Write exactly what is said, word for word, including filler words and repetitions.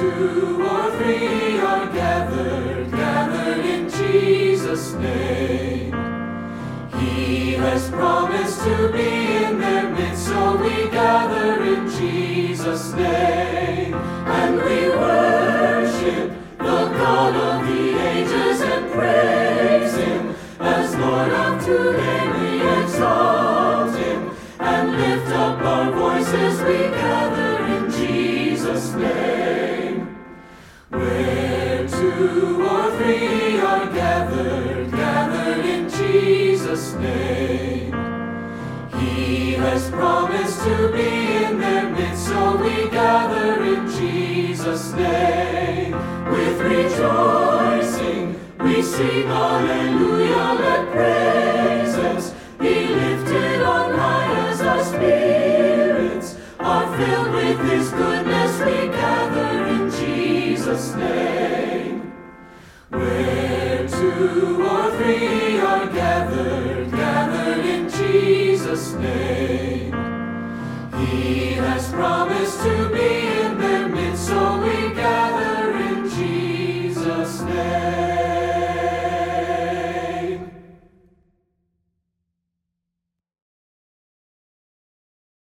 two or three are gathered, gathered in Jesus' name, He has promised to be in their midst, so we gather in Jesus' name, and we worship the God of the ages and praise Him. As Lord of today we exalt Him and lift up our voices, we gather in Jesus' name. Where two or three are gathered, gathered in Jesus' name, He has promised to be in their midst, so we gather in Jesus' name. With rejoicing we sing Alleluia, let praises be lifted on high as our spirits are filled with His goodness. We gather in Jesus' name. Where two or three are gathered, gathered in Jesus' name, He has promised to be in their midst, so we gather in Jesus' name.